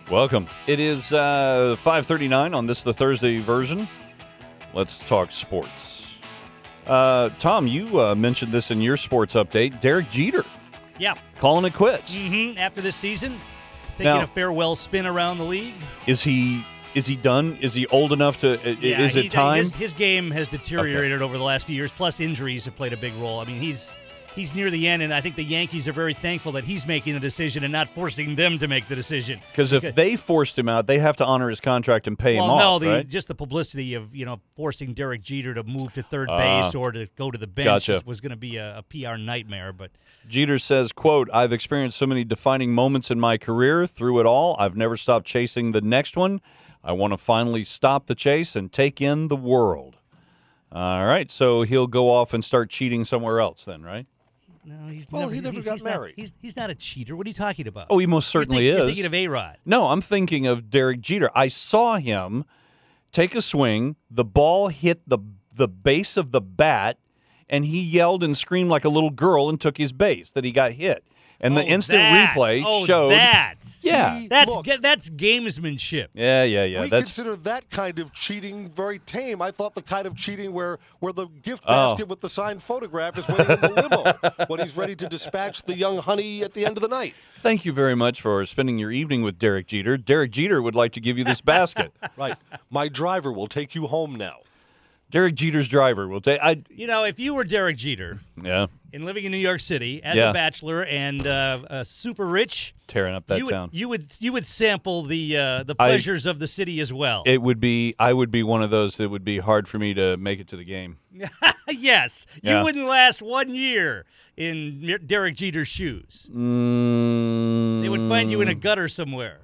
Welcome. It is 5:39 on this, the Thursday version. Let's talk sports. Tom, you mentioned this in your sports update. Derek Jeter. Yeah. Calling it quits. After this season, taking Now, a farewell spin around the league. Is he done? Is he old enough to? Is it time? His game has deteriorated over the last few years. Plus, injuries have played a big role. I mean, he's near the end, and I think the Yankees are very thankful that he's making the decision and not forcing them to make the decision. Because if they forced him out, they have to honor his contract and pay him off. Right? Just the publicity of forcing Derek Jeter to move to third base or to go to the bench was going to be a PR nightmare. But Jeter says, quote, "I've experienced so many defining moments in my career. Through it all, I've never stopped chasing the next one. I want to finally stop the chase and take in the world." All right, so he'll go off and start cheating somewhere else then, right? no, he never got married. He's not a cheater. What are you talking about? Oh, he most certainly You're is. thinking of A-Rod. No, I'm thinking of Derek Jeter. I saw him take a swing. The ball hit the base of the bat, and he yelled and screamed like a little girl and took his base that he got hit. And the instant replay showed that. Yeah. See, That's look, that's gamesmanship. Yeah. we That's consider that kind of cheating very tame. I thought the kind of cheating where the gift basket with the signed photograph is waiting in the limo when he's ready to dispatch the young honey at the end of the night. Thank you very much for spending your evening with Derek Jeter. Derek Jeter would like to give you this basket. Right. My driver will take you home now. Derek Jeter's driver will take. If you were Derek Jeter Yeah, and living in New York City as a bachelor and super rich, tearing up that town. You would sample the pleasures of the city as well. It would be. I would be one of those that would be hard for me to make it to the game. Yes, Yeah. you wouldn't last 1 year in Derek Jeter's shoes. They would find you in a gutter somewhere.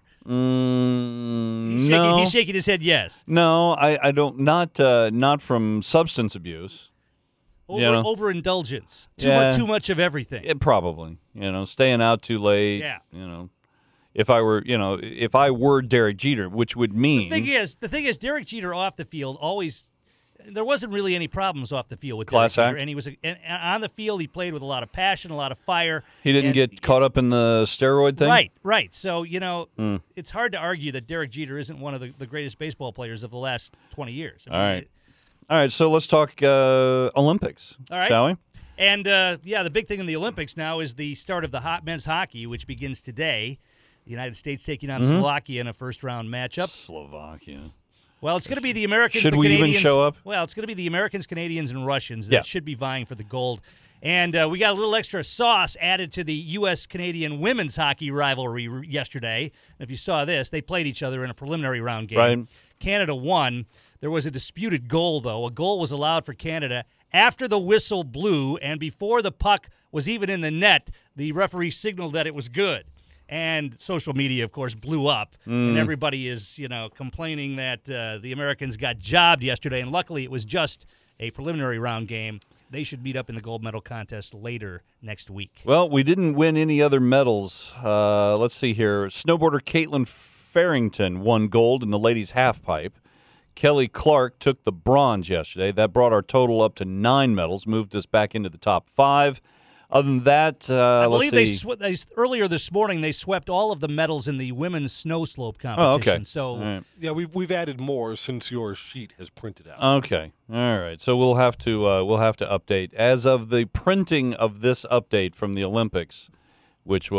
No, He's shaking his head. Yes. no, I don't. Not from substance abuse. Overindulgence. Too much of everything. Probably. Staying out too late. Yeah. If I were Derek Jeter, which would mean The thing is, Derek Jeter off the field always. There wasn't really any problems off the field with Class Derek act. Jeter, and he was and on the field. He played with a lot of passion, a lot of fire. he didn't get caught up in the steroid thing. Right. So it's hard to argue that Derek Jeter isn't one of the greatest baseball players of the last 20 years. All right. So let's talk Olympics. All right. Shall we? And the big thing in the Olympics now is the start of the men's hockey, which begins today. The United States taking on Slovakia in a first-round matchup. Slovakia. Well, it's going to be the Americans. Should the we Canadians, even show up? Well, it's going to be the Americans, Canadians, and Russians that should be vying for the gold. And we got a little extra sauce added to the U.S.-Canadian women's hockey rivalry yesterday. And if you saw this, they played each other in a preliminary round game. Right. Canada won. There was a disputed goal, though. A goal was allowed for Canada after the whistle blew, and before the puck was even in the net, the referee signaled that it was good. And social media, of course, blew up, and everybody is, complaining that the Americans got jobbed yesterday. And luckily, it was just a preliminary round game. They should meet up in the gold medal contest later next week. Well, we didn't win any other medals. Let's see here. Snowboarder Caitlin Farrington won gold in the ladies' halfpipe. Kelly Clark took the bronze yesterday. That brought our total up to 9 medals, moved us back into the top 5. Other than that, I believe earlier this morning they swept all of the medals in the women's snow slope competition. Oh, okay. So Yeah, we've added more since your sheet has printed out. Okay, all right. So we'll have to update as of the printing of this update from the Olympics, which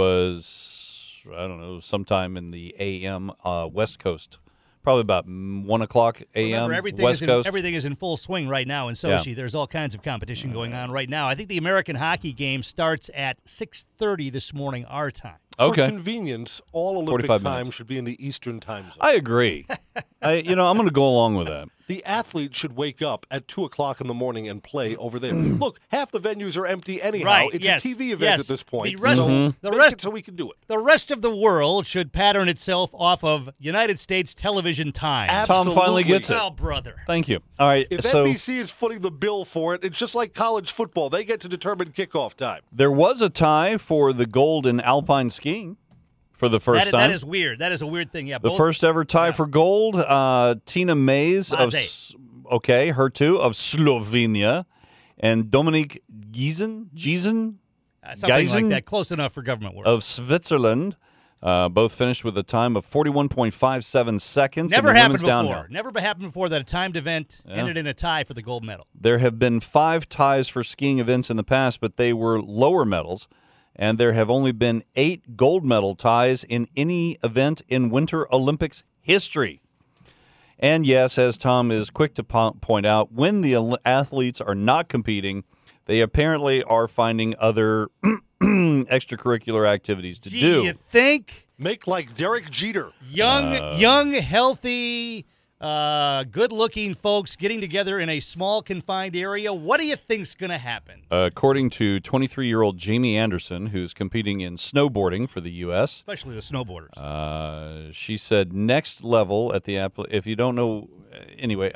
was sometime in the a.m. West Coast. Probably about 1 o'clock a.m. Remember, West Coast. Everything is in full swing right now in Sochi. There's all kinds of competition going on right now. I think the American hockey game starts at 6:30 this morning, our time. Okay. For convenience, all Olympic 45 time minutes. should be in the Eastern time zone. I agree. I'm going to go along with that. The athlete should wake up at 2 o'clock in the morning and play over there. Look, half the venues are empty anyhow. Right, It's yes, a TV event yes. at this point. The rest- Make it so we can do it. The rest of the world should pattern itself off of United States television time. Tom finally gets it. Oh, brother. Thank you. All right. If So NBC is footing the bill for it, it's just like college football. They get to determine kickoff time. there was a tie for the gold in alpine skiing for the first time. That is weird. That is a weird thing. Yeah, The first ever tie for gold. Tina Mays of Maze. her too, of Slovenia, and Dominique Giesen something like that. Close enough for government work. of Switzerland. Both finished with a time of 41.57 seconds. Never in the happened women's before. downhill. Never happened before that a timed event ended in a tie for the gold medal. There have been 5 ties for skiing events in the past, but they were lower medals. And there have only been 8 gold medal ties in any event in Winter Olympics history. And yes, as Tom is quick to point out, when the athletes are not competing, they apparently are finding other extracurricular activities to do. You think? Make like Derek Jeter. Young, healthy, good-looking folks getting together in a small, confined area. What do you think's going to happen? According to 23-year-old Jamie Anderson, who's competing in snowboarding for the U.S., Especially the snowboarders. she said next level at the app. If you don't know, anyway,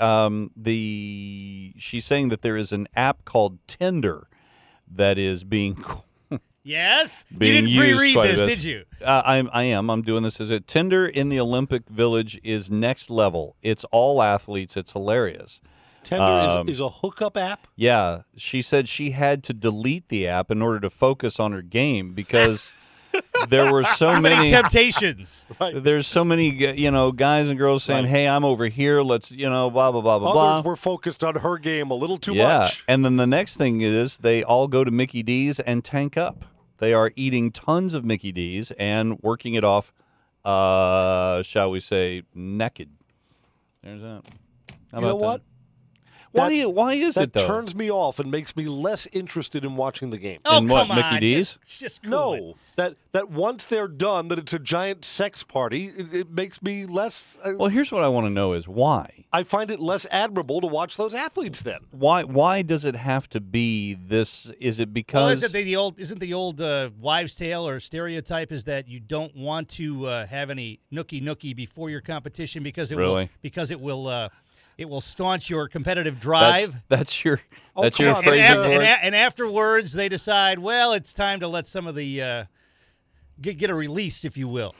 she's saying that there is an app called Tinder that is being Yes? being You didn't used pre-read quite a this, bit. did you? I am. I'm doing this as a Tinder in the Olympic Village is next level. It's all athletes. It's hilarious. Tinder is a hookup app. Yeah, she said she had to delete the app in order to focus on her game because there were so Too many many temptations. There's so many, guys and girls saying, "Hey, I'm over here. Let's, blah blah blah blah blah." Others were focused on her game a little too Yeah, much. and then the next thing is they all go to Mickey D's and tank up. They are eating tons of Mickey D's and working it off, shall we say, naked. There's that. How You know about that? what? Why is That it though? turns me off and makes me less interested in watching the game. Oh, In what, come Mickey on. D's? Just cool No, that once they're done, that it's a giant sex party. It makes me less. Well, here's what I want to know is why. I find it less admirable to watch those athletes. Then Why does it have to be this? Is it Well, because isn't the old wives' tale or stereotype is that you don't want to have any nookie before your competition because it Really? it will staunch your competitive drive. that's your Oh, that's come your on. phrasing and, for it? and afterwards, they decide, well, it's time to let some of the get a release, if you will.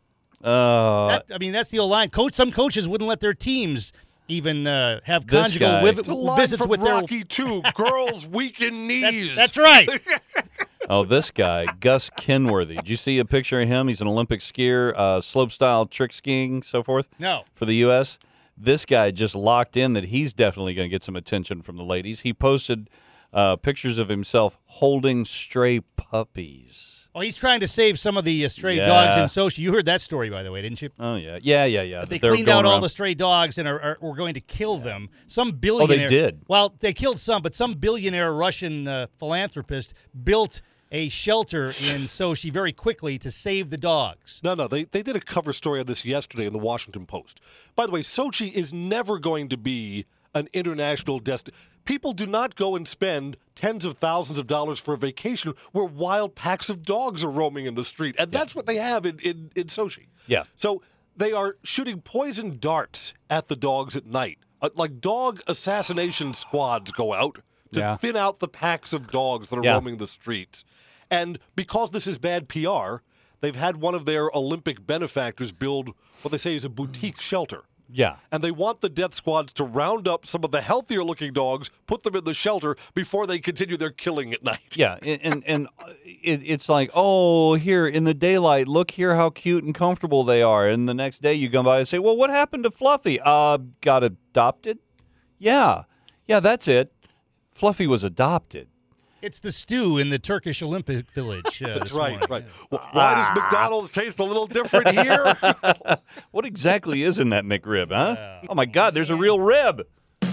That's the old line. Some coaches wouldn't let their teams even have This conjugal guy- it's a line visits from with their. Rocky II. Girls weaken knees. That's right. Oh, this guy, Gus Kenworthy. Did you see a picture of him? He's an Olympic skier, slopestyle trick skiing, so forth. No. For the U.S. This guy just locked in that he's definitely going to get some attention from the ladies. He posted pictures of himself holding stray puppies. Oh, he's trying to save some of the stray Yeah. dogs in Sochi. You heard that story, by the way, didn't you? Oh, yeah. Yeah. They They're cleaned going out all around- the stray dogs and were going to kill them. Some billionaire. did? Well, they killed some, but some billionaire Russian philanthropist built a shelter in Sochi very quickly to save the dogs. No, they did a cover story on this yesterday in the Washington Post. By the way, Sochi is never going to be an international destination. People do not go and spend tens of thousands of dollars for a vacation where wild packs of dogs are roaming in the street. And that's what they have in Sochi. Yeah. So they are shooting poison darts at the dogs at night. Like dog assassination squads go out to Yeah. thin out the packs of dogs that are Yeah. roaming the streets. And because this is bad PR, they've had one of their Olympic benefactors build what they say is a boutique shelter. Yeah. And they want the death squads to round up some of the healthier-looking dogs, put them in the shelter before they continue their killing at night. Yeah, and it's like, oh, here in the daylight, look here how cute and comfortable they are. And the next day you come by and say, well, what happened to Fluffy? Got adopted? Yeah, that's it. Fluffy was adopted. It's the stew in the Turkish Olympic Village. That's this right, morning. right. Why does McDonald's taste a little different here? What exactly is in that McRib, huh? Oh, my God, there's a real rib.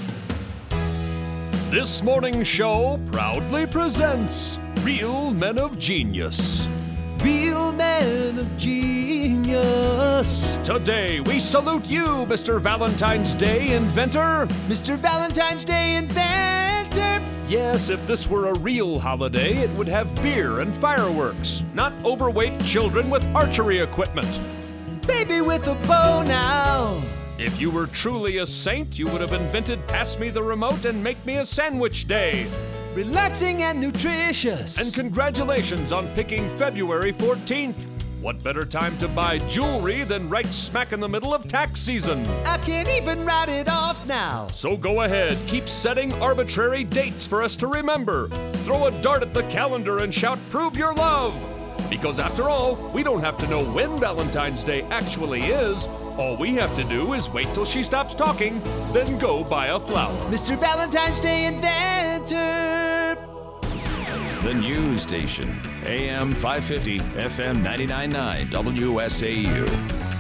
This morning's show proudly presents Real Men of Genius. Real men of genius. Today, we salute you, Mr. Valentine's Day inventor. Mr. Valentine's Day inventor. Yes, if this were a real holiday, it would have beer and fireworks, not overweight children with archery equipment. Baby with a bow now. If you were truly a saint, you would have invented Pass Me the Remote and Make Me a Sandwich Day. Relaxing and nutritious. And congratulations on picking February 14th. What better time to buy jewelry than right smack in the middle of tax season? I can't even write it off now. So go ahead, keep setting arbitrary dates for us to remember. Throw a dart at the calendar and shout, "Prove your love." Because after all, we don't have to know when Valentine's Day actually is. All we have to do is wait till she stops talking, then go buy a flower. Mr. Valentine's Day inventor. The news station, AM 550, FM 99.9, WSAU.